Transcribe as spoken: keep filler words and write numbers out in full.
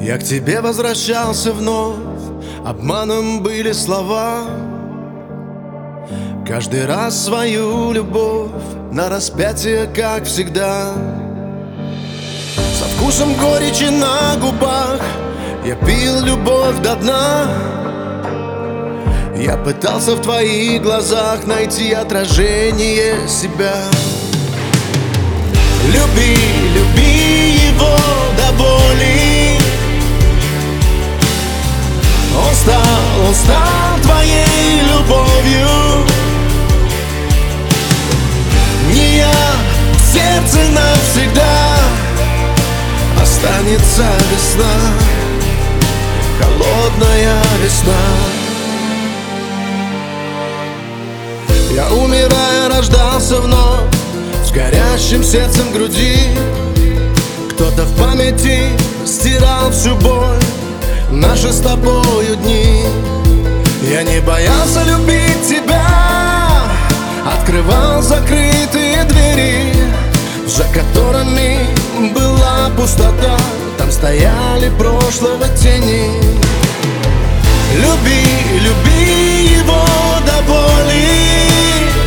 Я к тебе возвращался вновь, обманом были слова. Каждый раз свою любовь на распятие, как всегда. Со вкусом горечи на губах я пил любовь до дна. Я пытался в твоих глазах найти отражение себя. Люби, люби его до боли. Он стал, он стал твоей любовью. Не я, в сердце навсегда останется весна, холодная весна. Я, умирая, рождался вновь с горящим сердцем груди. Кто-то в памяти стирал всю боль, наши с тобою дни. Я не боялся любить тебя, открывал закрытые двери, за которыми была пустота. Там стояли прошлого тени. Люби, люби его до боли.